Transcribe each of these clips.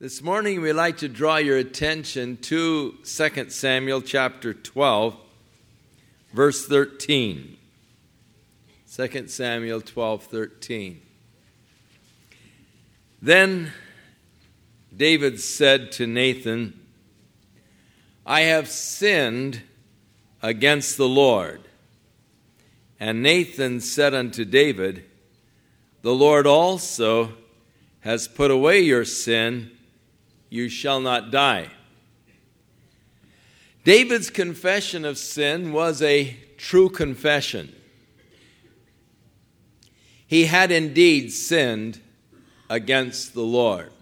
This morning we'd like to draw your attention to 2 Samuel chapter 12, verse 13. 2 Samuel 12:13. Then David said to Nathan, I have sinned against the Lord. And Nathan said unto David, the Lord also has put away your sin, you shall not die. David's confession of sin was a true confession. He had indeed sinned against the Lord.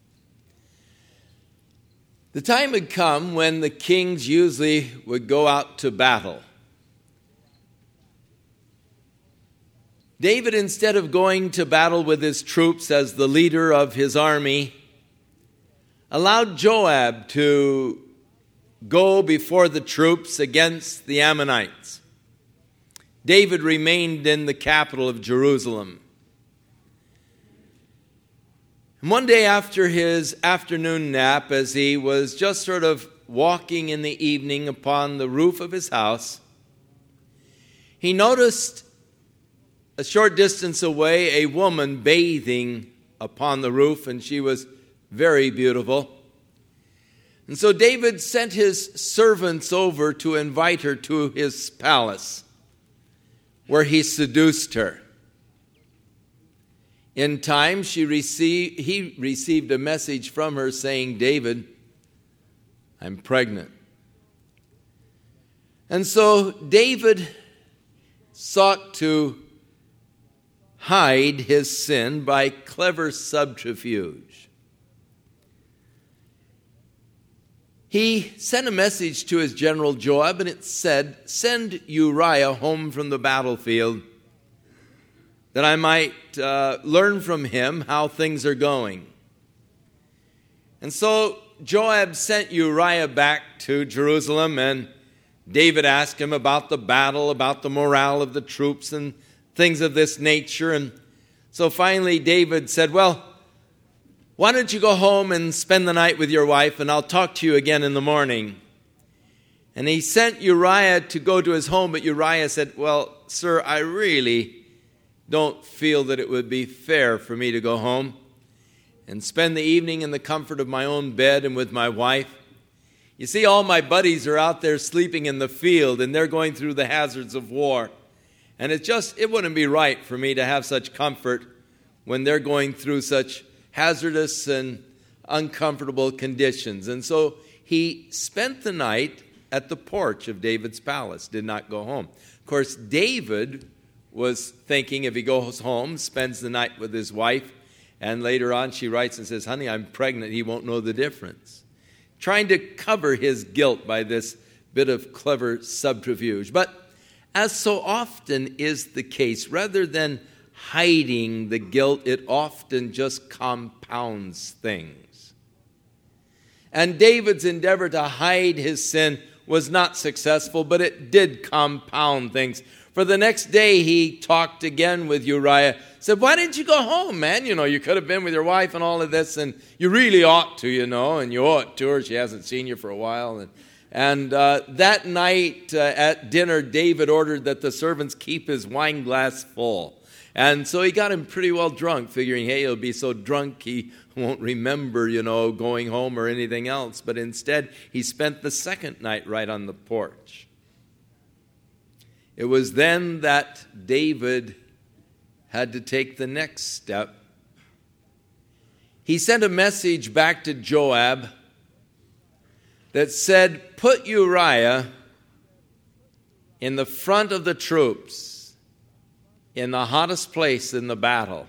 The time had come when the kings usually would go out to battle. David, instead of going to battle with his troops as the leader of his army, allowed Joab to go before the troops against the Ammonites. David remained in the capital of Jerusalem. And one day after his afternoon nap, as he was just sort of walking in the evening upon the roof of his house, he noticed a short distance away a woman bathing upon the roof, and she was very beautiful. And so David sent his servants over to invite her to his palace, where he seduced her. In time, he received a message from her saying, David, I'm pregnant. And so David sought to hide his sin by clever subterfuge. He sent a message to his general Joab, and it said, send Uriah home from the battlefield that I might learn from him how things are going. And so Joab sent Uriah back to Jerusalem, and David asked him about the battle, about the morale of the troops, and things of this nature. And so finally David said, well, why don't you go home and spend the night with your wife, and I'll talk to you again in the morning. And he sent Uriah to go to his home, but Uriah said, well, sir, I really don't feel that it would be fair for me to go home and spend the evening in the comfort of my own bed and with my wife. You see, all my buddies are out there sleeping in the field, and they're going through the hazards of war. And it wouldn't be right for me to have such comfort when they're going through such hazardous and uncomfortable conditions. And so he spent the night at the porch of David's palace, did not go home. Of course, David was thinking if he goes home, spends the night with his wife, and later on she writes and says, honey, I'm pregnant, he won't know the difference. Trying to cover his guilt by this bit of clever subterfuge. But as so often is the case, rather than hiding the guilt, it often just compounds things. And David's endeavor to hide his sin was not successful, but it did compound things. For the next day, he talked again with Uriah, said, why didn't you go home, man? You could have been with your wife and all of this, and you really ought to, and you owe it to her. She hasn't seen you for a while. And that night at dinner, David ordered that the servants keep his wine glass full. And so he got him pretty well drunk, figuring, hey, he'll be so drunk he won't remember, going home or anything else. But instead, he spent the second night right on the porch. It was then that David had to take the next step. He sent a message back to Joab that said, put Uriah in the front of the troops, in the hottest place in the battle.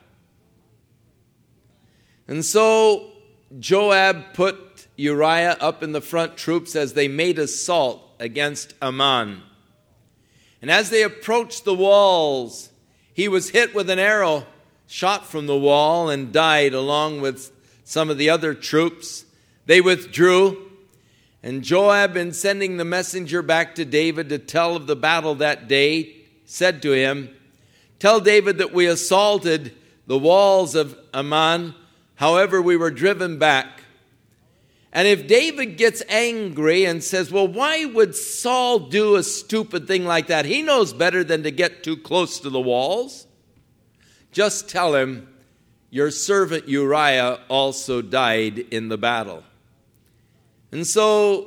And so Joab put Uriah up in the front troops as they made assault against Ammon. And as they approached the walls, he was hit with an arrow, shot from the wall, and died along with some of the other troops. They withdrew. And Joab, in sending the messenger back to David to tell of the battle that day, said to him, tell David that we assaulted the walls of Ammon. However, we were driven back And if David gets angry and says, well, why would Saul do a stupid thing like that? He knows better than to get too close to the walls. Just tell him, your servant Uriah also died in the battle. And so,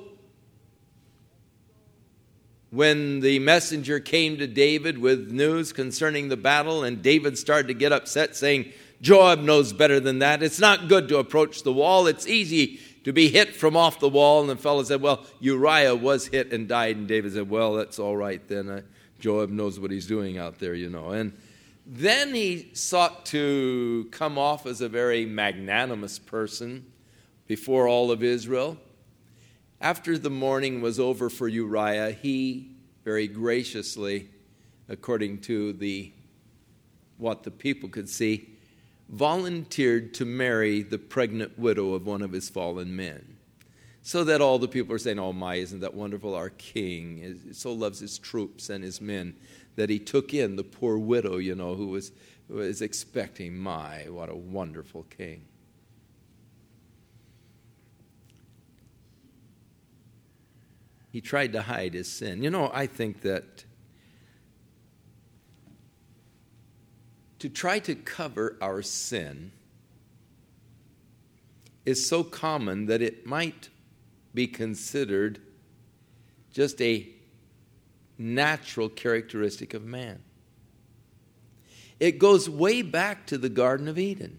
when the messenger came to David with news concerning the battle, and David started to get upset, saying, Joab knows better than that. It's not good to approach the wall. It's easy to be hit from off the wall. And the fellow said, well, Uriah was hit and died. And David said, well, that's all right then. Joab knows what he's doing out there, you know. And then he sought to come off as a very magnanimous person before all of Israel. After the mourning was over for Uriah, he very graciously, according to what the people could see, volunteered to marry the pregnant widow of one of his fallen men. So that all the people are saying, oh my, isn't that wonderful? Our king so loves his troops and his men that he took in the poor widow, you know, who was expecting, my, what a wonderful king. He tried to hide his sin. You know, I think that to try to cover our sin is so common that it might be considered just a natural characteristic of man. It goes way back to the Garden of Eden.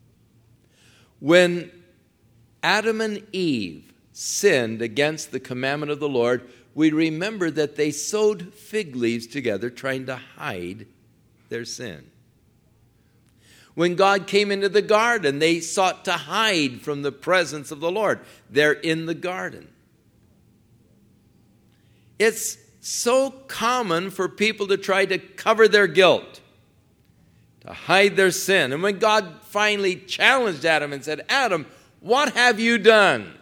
When Adam and Eve sinned against the commandment of the Lord, we remember that they sewed fig leaves together trying to hide their sin. When God came into the garden, they sought to hide from the presence of the Lord. They're in the garden. It's so common for people to try to cover their guilt, to hide their sin. And when God finally challenged Adam and said, Adam, what have you done?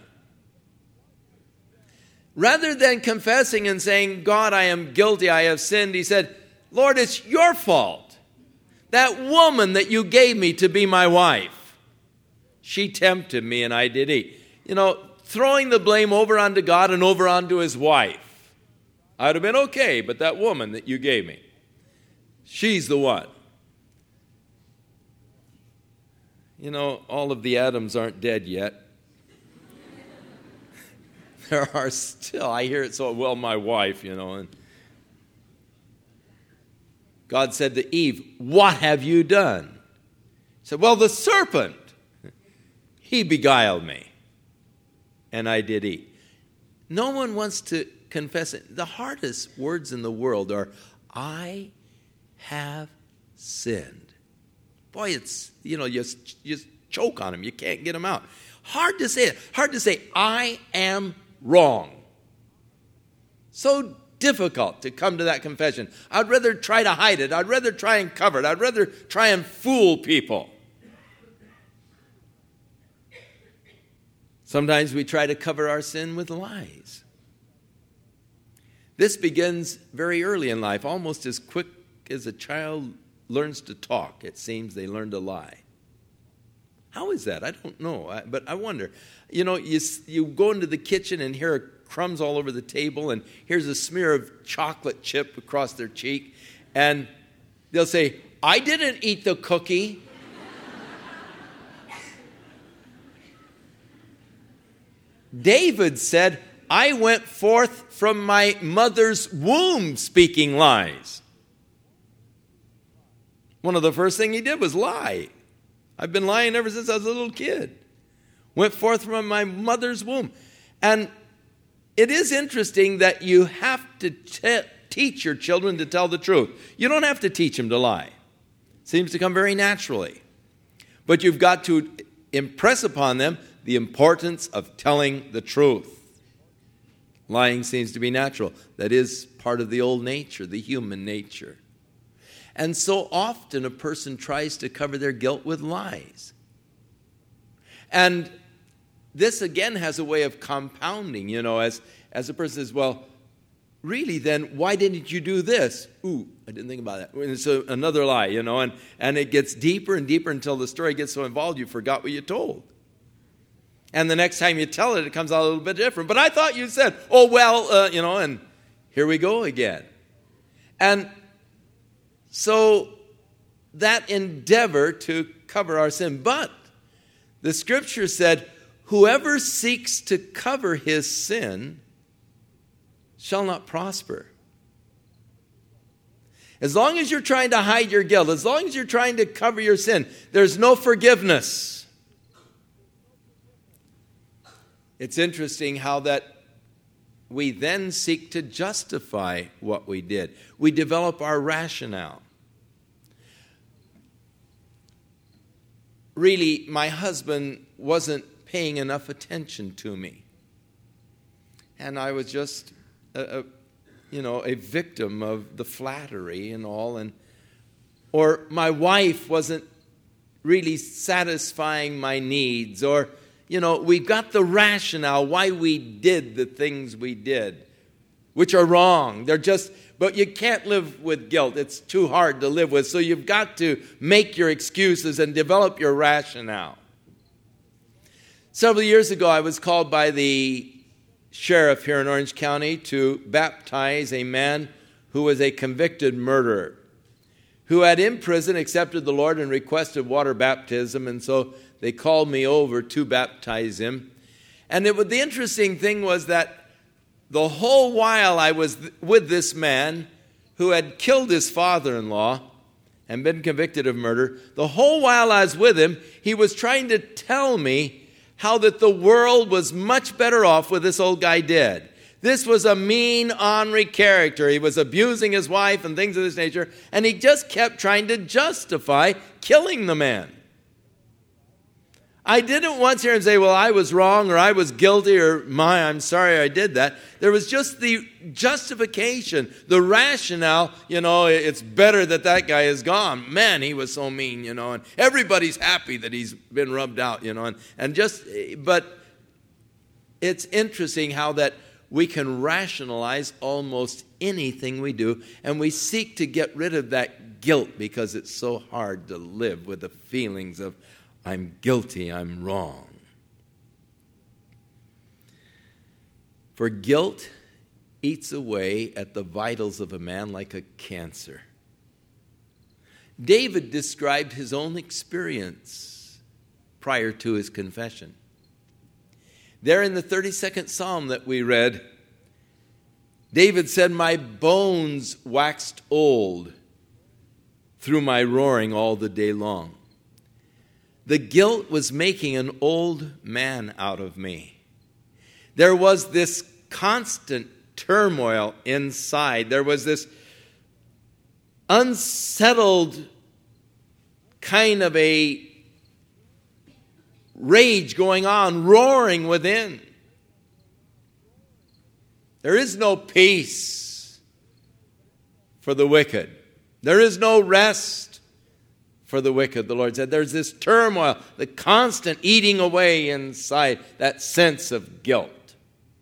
Rather than confessing and saying, God, I am guilty, I have sinned, he said, Lord, it's your fault. That woman that you gave me to be my wife, she tempted me and I did eat. You know, throwing the blame over onto God and over onto his wife. I'd have been okay, but that woman that you gave me, she's the one. You know, all of the Adams aren't dead yet. There are still, I hear it so well, my wife, you know. And God said to Eve, what have you done? He said, well, the serpent, he beguiled me, and I did eat. No one wants to confess it. The hardest words in the world are, I have sinned. Boy, it's, you know, you choke on them. You can't get them out. Hard to say it. Hard to say, I am wrong. So difficult to come to that confession. I'd rather try to hide it. I'd rather try and cover it. I'd rather try and fool people. Sometimes we try to cover our sin with lies. This begins very early in life. Almost as quick as a child learns to talk, it seems they learn to lie. How is that? I don't know, but I wonder. You know, you go into the kitchen and hear crumbs all over the table, and here's a smear of chocolate chip across their cheek, and they'll say, I didn't eat the cookie. David said, I went forth from my mother's womb speaking lies. One of the first things he did was lie. I've been lying ever since I was a little kid. Went forth from my mother's womb. And it is interesting that you have to teach your children to tell the truth. You don't have to teach them to lie. It seems to come very naturally. But you've got to impress upon them the importance of telling the truth. Lying seems to be natural. That is part of the old nature, the human nature. And so often a person tries to cover their guilt with lies. And this again has a way of compounding, you know, as a person says, well, really then, why didn't you do this? Ooh, I didn't think about that. And it's another lie, you know, and it gets deeper and deeper until the story gets so involved you forgot what you told. And the next time you tell it, it comes out a little bit different. But I thought you said, oh, well, and here we go again. And so that endeavor to cover our sin. But the Scripture said, whoever seeks to cover his sin shall not prosper. As long as you're trying to hide your guilt, as long as you're trying to cover your sin, there's no forgiveness. It's interesting how that we then seek to justify what we did. We develop our rationale. Really, my husband wasn't paying enough attention to me. And I was just a victim of the flattery and all. Or my wife wasn't really satisfying my needs. Or, we got the rationale why we did the things we did, which are wrong. But you can't live with guilt. It's too hard to live with. So you've got to make your excuses and develop your rationale. Several years ago, I was called by the sheriff here in Orange County to baptize a man who was a convicted murderer, who had in prison accepted the Lord and requested water baptism. And so they called me over to baptize him. And the interesting thing was that the whole while I was with this man who had killed his father-in-law and been convicted of murder, the whole while I was with him, he was trying to tell me how that the world was much better off with this old guy dead. This was a mean, ornery character. He was abusing his wife and things of this nature, and he just kept trying to justify killing the man. I didn't once hear him say, well, I was wrong, or I was guilty, or I'm sorry I did that. There was just the justification, the rationale, it's better that guy is gone. Man, he was so mean, and everybody's happy that he's been rubbed out, but it's interesting how that we can rationalize almost anything we do, and we seek to get rid of that guilt because it's so hard to live with the feelings of, I'm guilty, I'm wrong. For guilt eats away at the vitals of a man like a cancer. David described his own experience prior to his confession. There in the 32nd Psalm that we read, David said, my bones waxed old through my roaring all the day long. The guilt was making an old man out of me. There was this constant turmoil inside. There was this unsettled kind of a rage going on, roaring within. There is no peace for the wicked. There is no rest for the wicked, the Lord said. There's this turmoil, the constant eating away inside, that sense of guilt.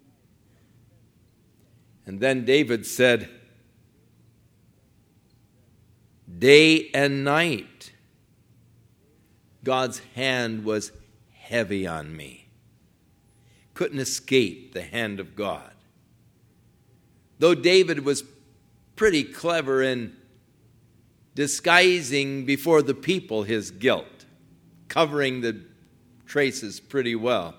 And then David said, day and night, God's hand was heavy on me. Couldn't escape the hand of God. Though David was pretty clever in disguising before the people his guilt, covering the traces pretty well,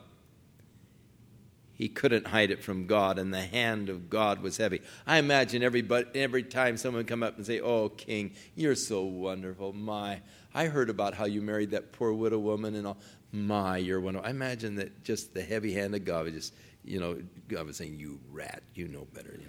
he couldn't hide it from God, and the hand of God was heavy. I imagine every time someone come up and say, oh, King, you're so wonderful. I heard about how you married that poor widow woman and all. You're wonderful. I imagine that just the heavy hand of God was just, God was saying, you rat, you know better,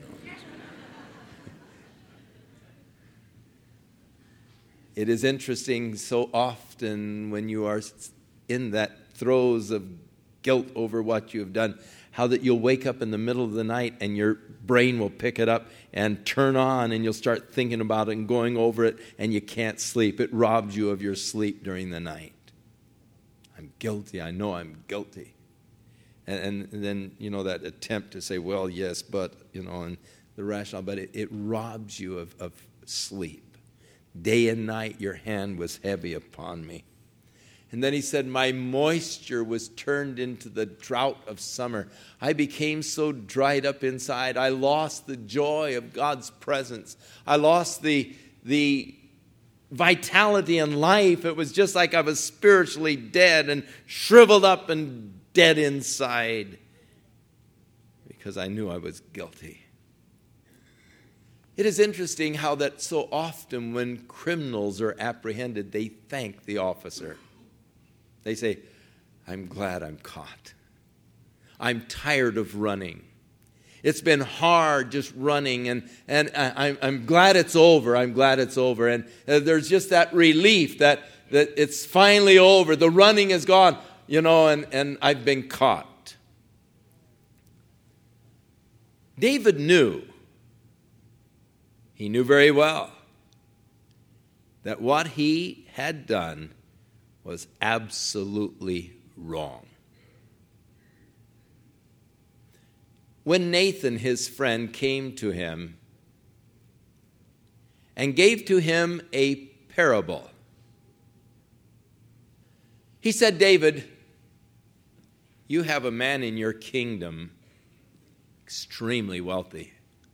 It is interesting so often when you are in that throes of guilt over what you have done, how that you'll wake up in the middle of the night and your brain will pick it up and turn on, and you'll start thinking about it and going over it, and you can't sleep. It robs you of your sleep during the night. I'm guilty. I know I'm guilty. And then, that attempt to say, well, yes, but, and the rationale, but it robs you of sleep. Day and night your hand was heavy upon me. And then he said, my moisture was turned into the drought of summer. I became so dried up inside. I lost the joy of God's presence. I lost the vitality and life. It was just like I was spiritually dead and shriveled up and dead inside because I knew I was guilty. It is interesting how that so often when criminals are apprehended, they thank the officer. They say, I'm glad I'm caught. I'm tired of running. It's been hard just running, and I'm glad it's over. I'm glad it's over. And there's just that relief that it's finally over. The running is gone, and I've been caught. David knew. He knew very well that what he had done was absolutely wrong. When Nathan, his friend, came to him and gave to him a parable, he said, David, you have a man in your kingdom extremely wealthy.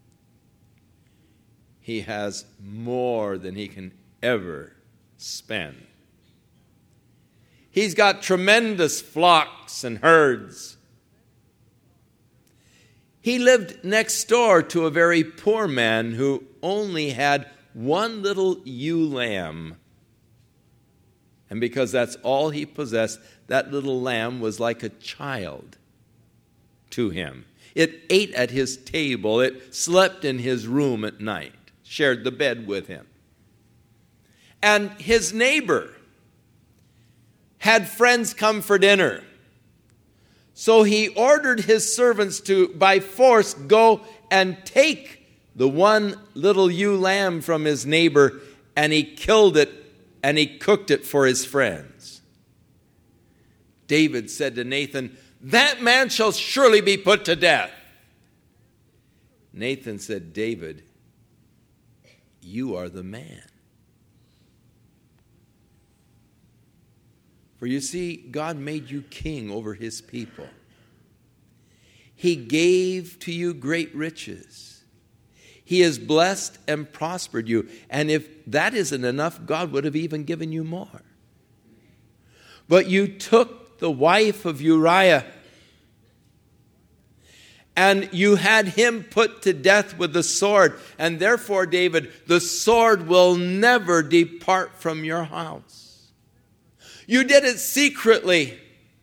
He has more than he can ever spend. He's got tremendous flocks and herds. He lived next door to a very poor man who only had one little ewe lamb. And because that's all he possessed, that little lamb was like a child to him. It ate at his table. It slept in his room at night, shared the bed with him. And his neighbor had friends come for dinner. So he ordered his servants to, by force, go and take the one little ewe lamb from his neighbor, and he killed it, and he cooked it for his friends. David said to Nathan, that man shall surely be put to death. Nathan said, David, you are the man. For you see, God made you king over his people. He gave to you great riches. He has blessed and prospered you. And if that isn't enough, God would have even given you more. But you took the wife of Uriah, and you had him put to death with the sword. And therefore, David, the sword will never depart from your house. You did it secretly,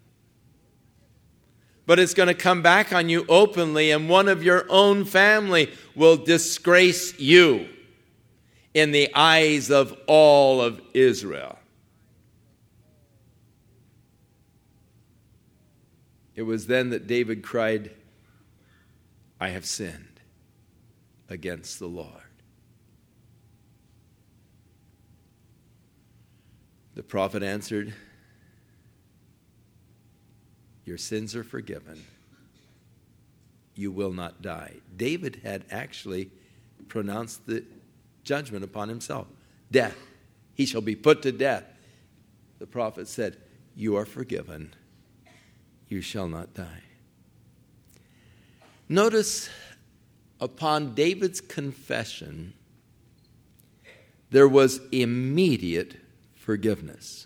but it's going to come back on you openly, and one of your own family will disgrace you in the eyes of all of Israel. It was then that David cried, I have sinned against the Lord. The prophet answered, your sins are forgiven. You will not die. David had actually pronounced the judgment upon himself. Death. He shall be put to death. The prophet said, you are forgiven. You shall not die. Notice, upon David's confession, there was immediate forgiveness.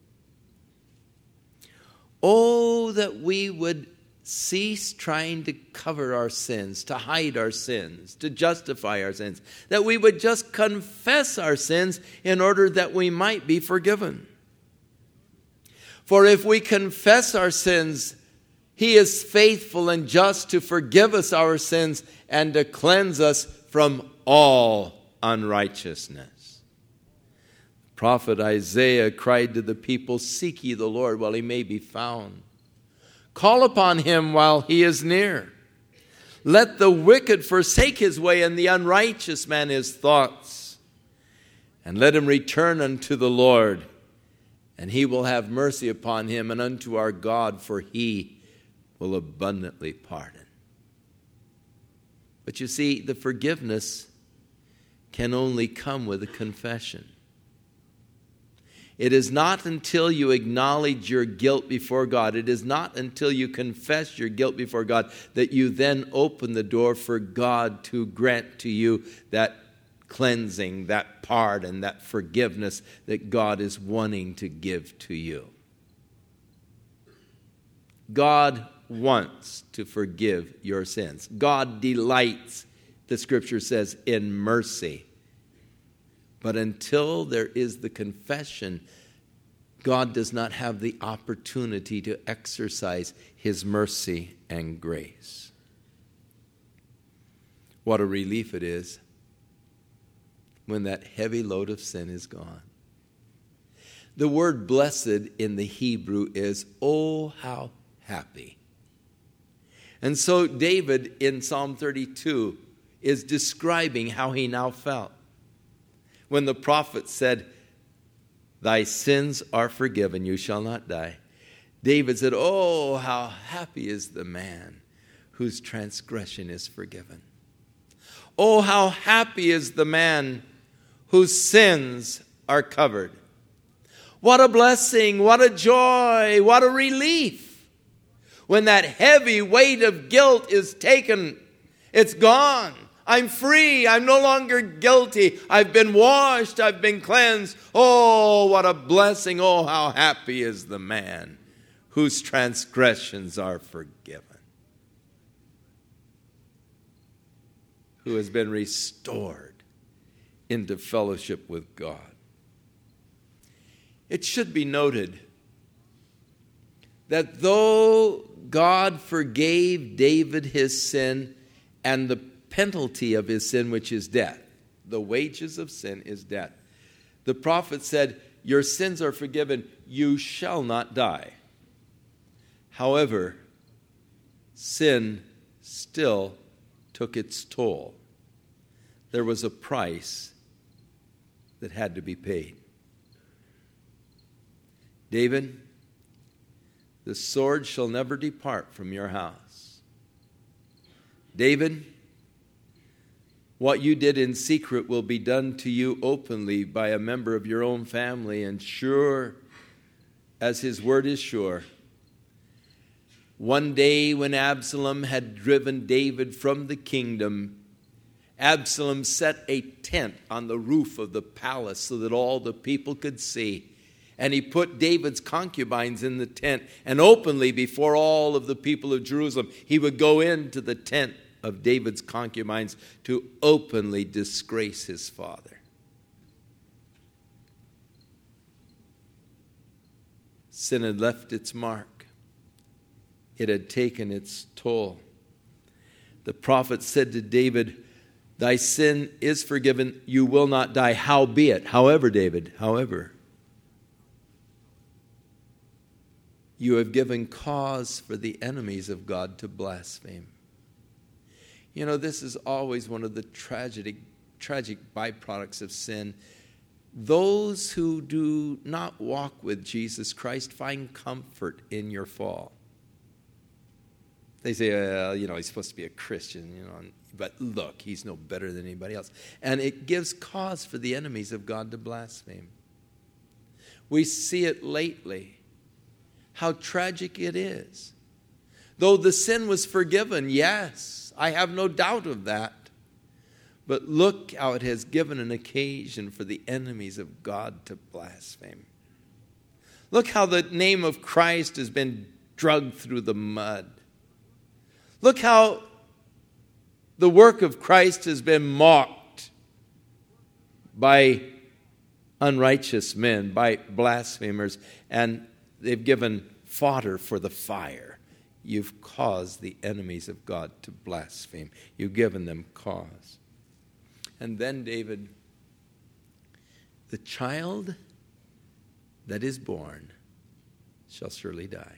Oh, that we would cease trying to cover our sins, to hide our sins, to justify our sins. That we would just confess our sins in order that we might be forgiven. For if we confess our sins, he is faithful and just to forgive us our sins and to cleanse us from all unrighteousness. Prophet Isaiah cried to the people, seek ye the Lord while he may be found. Call upon him while he is near. Let the wicked forsake his way, and the unrighteous man his thoughts. And let him return unto the Lord, and he will have mercy upon him, and unto our God, for he will abundantly pardon. But you see, the forgiveness can only come with a confession. It is not until you acknowledge your guilt before God, it is not until you confess your guilt before God that you then open the door for God to grant to you that cleansing, that pardon, that forgiveness that God is wanting to give to you. God wants to forgive your sins. God delights, the Scripture says, in mercy. But until there is the confession, God does not have the opportunity to exercise His mercy and grace. What a relief it is when that heavy load of sin is gone. The word blessed in the Hebrew is, oh, how happy. And so David in Psalm 32 is describing how he now felt. When the prophet said, thy sins are forgiven, you shall not die. David said, oh, how happy is the man whose transgression is forgiven. Oh, how happy is the man whose sins are covered. What a blessing, what a joy, what a relief. When that heavy weight of guilt is taken, it's gone. I'm free. I'm no longer guilty. I've been washed. I've been cleansed. Oh, what a blessing. Oh, how happy is the man whose transgressions are forgiven, who has been restored into fellowship with God. It should be noted that though God forgave David his sin and the penalty of his sin, which is death. The wages of sin is death. The prophet said, your sins are forgiven, you shall not die. However, sin still took its toll. There was a price that had to be paid. David, the sword shall never depart from your house. David, what you did in secret will be done to you openly by a member of your own family, and sure as his word is sure. One day when Absalom had driven David from the kingdom, Absalom set a tent on the roof of the palace so that all the people could see. And he put David's concubines in the tent, and openly before all of the people of Jerusalem, he would go into the tent of David's concubines to openly disgrace his father. Sin had left its mark. It had taken its toll. The prophet said to David, thy sin is forgiven, you will not die. Howbeit, however, David, however, you have given cause for the enemies of God to blaspheme. You know, this is always one of the tragic byproducts of sin. Those who do not walk with Jesus Christ find comfort in your fall. They say, well, he's supposed to be a Christian, but look, he's no better than anybody else. And it gives cause for the enemies of God to blaspheme. We see it lately, how tragic it is. Though the sin was forgiven, yes, I have no doubt of that. But look how it has given an occasion for the enemies of God to blaspheme. Look how the name of Christ has been dragged through the mud. Look how the work of Christ has been mocked by unrighteous men, by blasphemers, and they've given fodder for the fire. You've caused the enemies of God to blaspheme. You've given them cause. And then David, the child that is born shall surely die.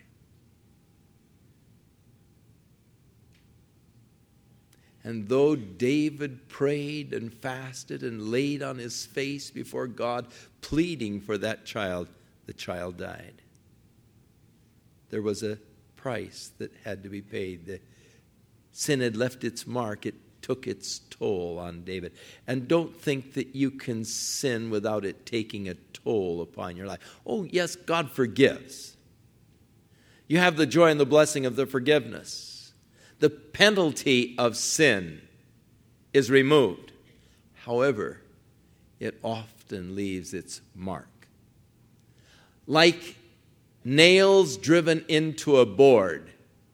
And though David prayed and fasted and laid on his face before God, pleading for that child, the child died. There was a price that had to be paid. The sin had left its mark. It took its toll on David. And don't think that you can sin without it taking a toll upon your life. Oh, yes, God forgives. You have the joy and the blessing of the forgiveness. The penalty of sin is removed. However, it often leaves its mark. Like nails driven into a board.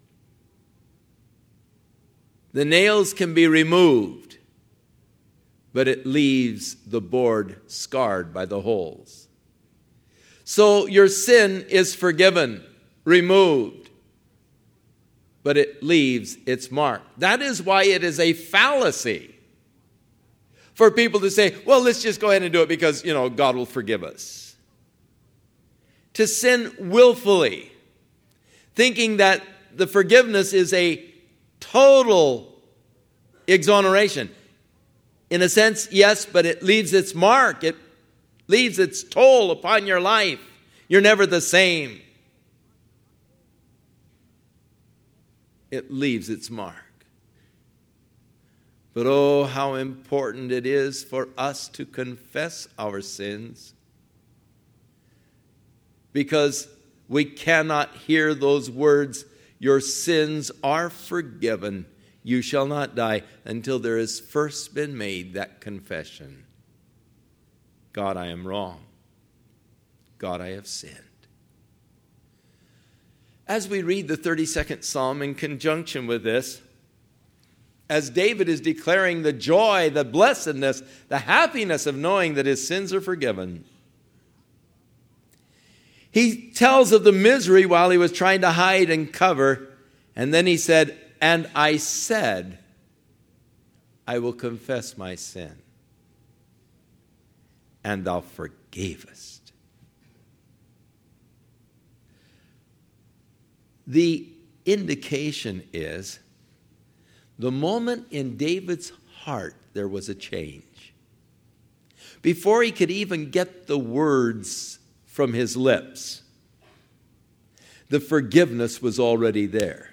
The nails can be removed, but it leaves the board scarred by the holes. So your sin is forgiven, removed, but it leaves its mark. That is why it is a fallacy for people to say, well, let's just go ahead and do it because, God will forgive us. To sin willfully, thinking that the forgiveness is a total exoneration. In a sense, yes, but it leaves its mark. It leaves its toll upon your life. You're never the same. It leaves its mark. But oh, how important it is for us to confess our sins. Because we cannot hear those words, your sins are forgiven, you shall not die, until there has first been made that confession. God, I am wrong. God, I have sinned. As we read the 32nd Psalm in conjunction with this, as David is declaring the joy, the blessedness, the happiness of knowing that his sins are forgiven, he tells of the misery while he was trying to hide and cover, and then he said, and I said, I will confess my sin, and thou forgavest. The indication is, the moment in David's heart there was a change. Before he could even get the words from his lips, the forgiveness was already there.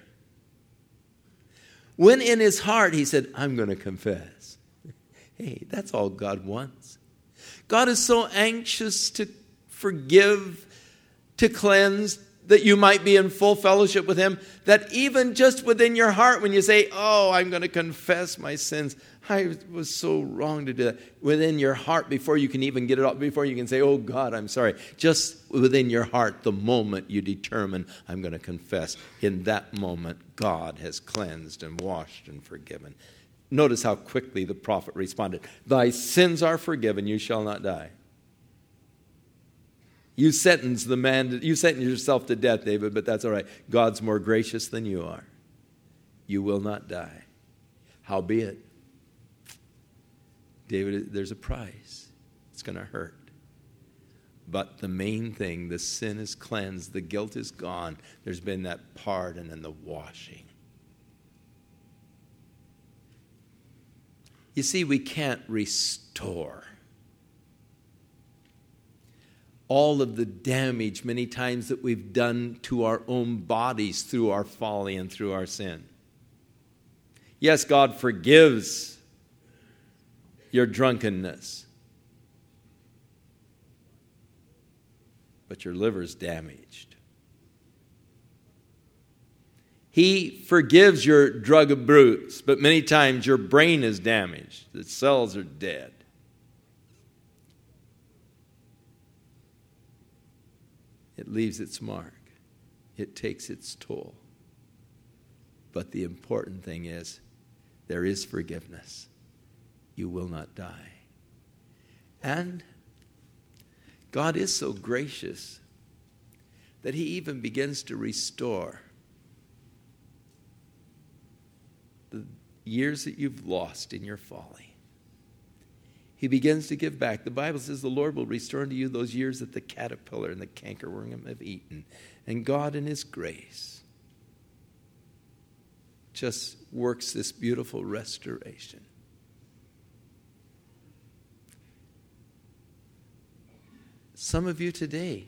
When in his heart he said, I'm going to confess. Hey, that's all God wants. God is so anxious to forgive, to cleanse, that you might be in full fellowship with him, that even just within your heart, when you say, oh, I'm going to confess my sins, I was so wrong to do that. Within your heart, before you can even get it out, before you can say, oh God, I'm sorry. Just within your heart, the moment you determine, I'm going to confess, in that moment, God has cleansed and washed and forgiven. Notice how quickly the prophet responded. Thy sins are forgiven, you shall not die. You sentence yourself to death, David, but that's all right. God's more gracious than you are. You will not die. Howbeit, David, there's a price. It's going to hurt. But the main thing, the sin is cleansed, the guilt is gone. There's been that pardon and the washing. You see, we can't restore all of the damage many times that we've done to our own bodies through our folly and through our sin. Yes, God forgives your drunkenness, but your liver's damaged. He forgives your drug abuse, but many times your brain is damaged. The cells are dead. It leaves its mark. It takes its toll. But the important thing is, there is forgiveness. You will not die. And God is so gracious that he even begins to restore the years that you've lost in your folly. He begins to give back. The Bible says the Lord will restore unto you those years that the caterpillar and the cankerworm have eaten. And God in his grace just works this beautiful restoration. Some of you today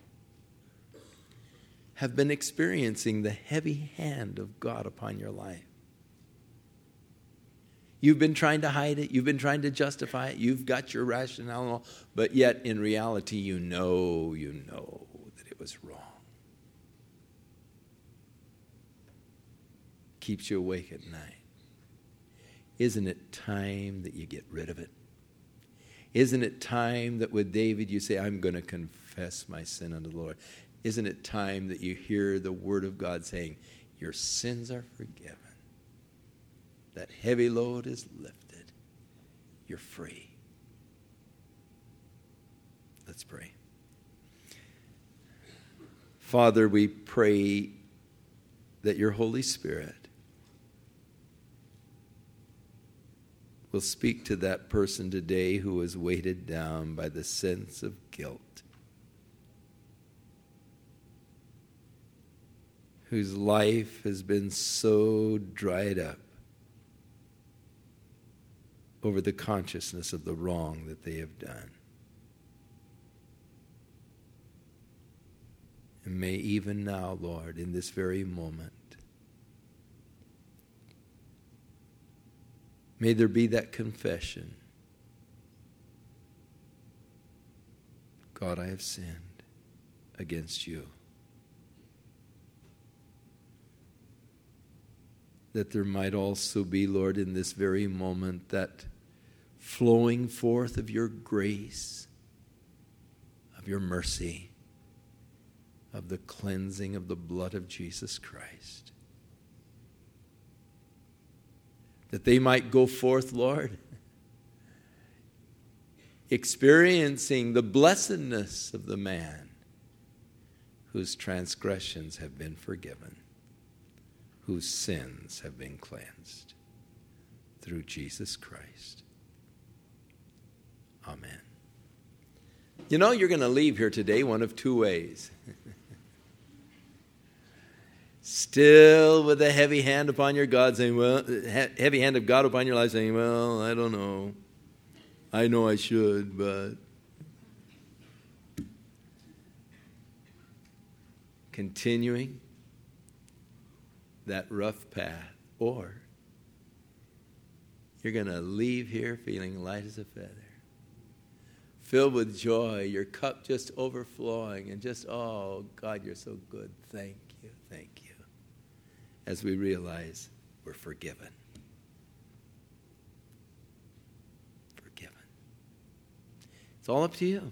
have been experiencing the heavy hand of God upon your life. You've been trying to hide it. You've been trying to justify it. You've got your rationale and all. But yet, in reality, you know that it was wrong. Keeps you awake at night. Isn't it time that you get rid of it? Isn't it time that with David you say, I'm going to confess my sin unto the Lord? Isn't it time that you hear the word of God saying, your sins are forgiven? That heavy load is lifted. You're free. Let's pray. Father, we pray that your Holy Spirit will speak to that person today who is weighted down by the sense of guilt, whose life has been so dried up over the consciousness of the wrong that they have done. And may even now, Lord, in this very moment, may there be that confession. God, I have sinned against you. That there might also be, Lord, in this very moment, that flowing forth of your grace, of your mercy, of the cleansing of the blood of Jesus Christ. That they might go forth, Lord, experiencing the blessedness of the man whose transgressions have been forgiven, whose sins have been cleansed through Jesus Christ. Amen. You know, you're going to leave here today one of two ways. Still with a heavy hand upon your God, saying, well, heavy hand of God upon your life, saying, well, I don't know. I know I should, but continuing that rough path. Or you're going to leave here feeling light as a feather, filled with joy, your cup just overflowing, and just, oh, God, you're so good. Thank you, thank you. As we realize we're forgiven. Forgiven. It's all up to you.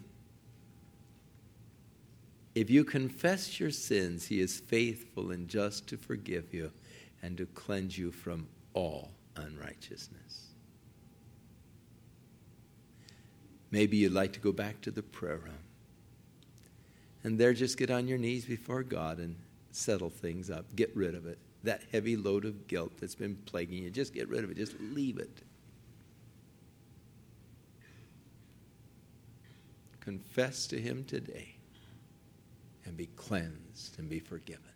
If you confess your sins, he is faithful and just to forgive you and to cleanse you from all unrighteousness. Maybe you'd like to go back to the prayer room and there just get on your knees before God and settle things up. Get rid of it. That heavy load of guilt that's been plaguing you, just get rid of it. Just leave it. Confess to him today and be cleansed and be forgiven.